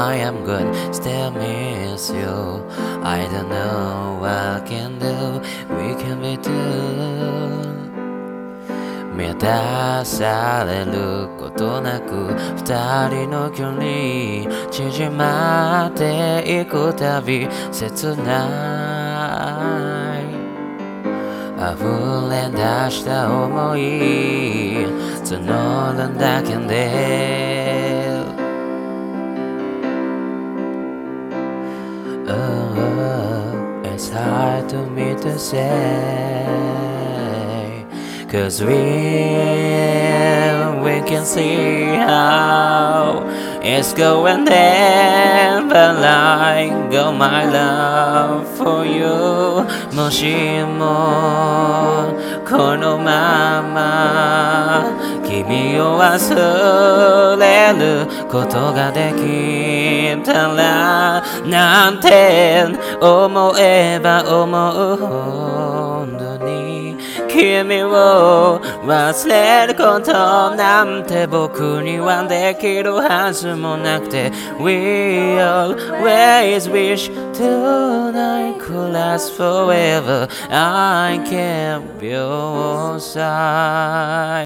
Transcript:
I am good, still miss you. I don't know what I can do, we can be two. 満たされることなく二人の距離縮まっていくたび切ない溢れ出した想い募るだけでIt's hard to me to say Cause we can see how it's going down But I got my love for you もしもこのまま君を忘れることができたらなんて思えば思うほどに君を忘れることなんて僕にはできるはずもなくて We always wish tonight could last forever I can't be your side